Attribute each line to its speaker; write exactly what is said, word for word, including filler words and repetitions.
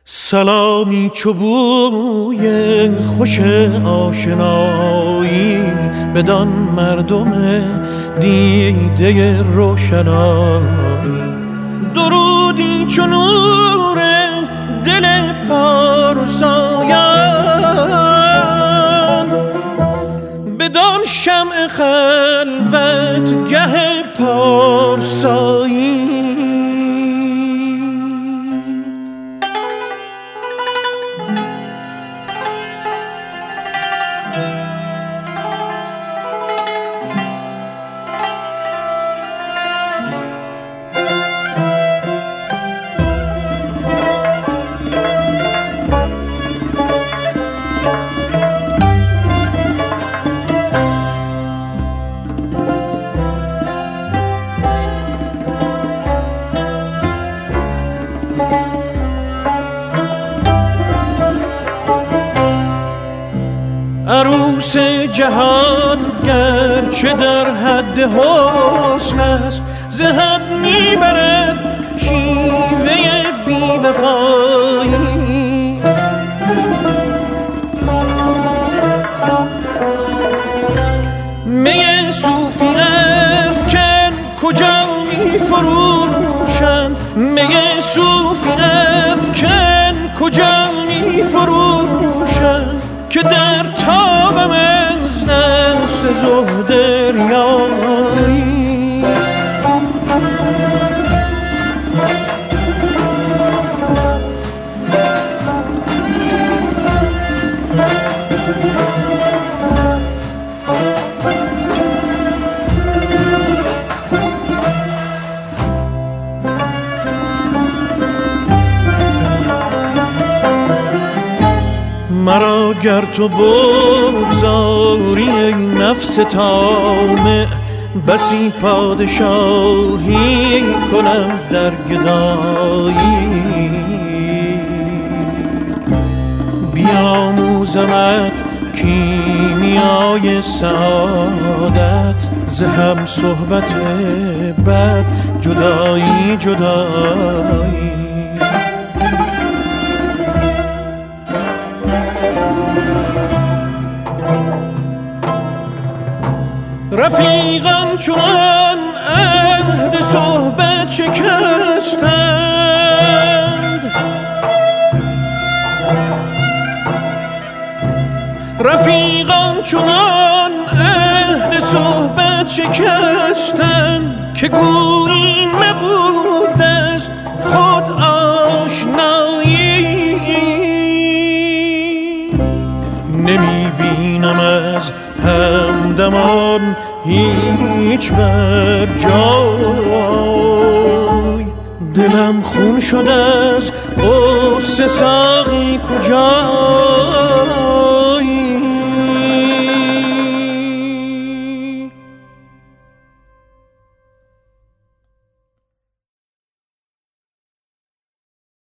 Speaker 1: سلامی چوبوی خوش آشنایی بدان مردم دیده روشنایی، درودی چو نور دل پارسایان بدان شمع خلوت گه پارسایی. عروس جهان گرچه در حد حسن است، ز حد میبرد شیوه بی‌وفایی. می صوفی افکن کجا میفروشند، می صوفی افکن کجا میفروشند که در تابم از نسل زهد ریایی. مرا گر تو بگذاری ای نفس طامع، بسی پادشاهی کنم در گدایی. بیاموزمت کیمیای سعادت، ز هم صحبت بد جدایی جدایی. رفیقان چون عهد صحبت شکستند، رفیقان چون عهد صحبت شکستند که گویی نبود است خود آشنایی. نمی بینم از همدمان هیچ بر جای، دلم خون شد از غصه ساقی کجا.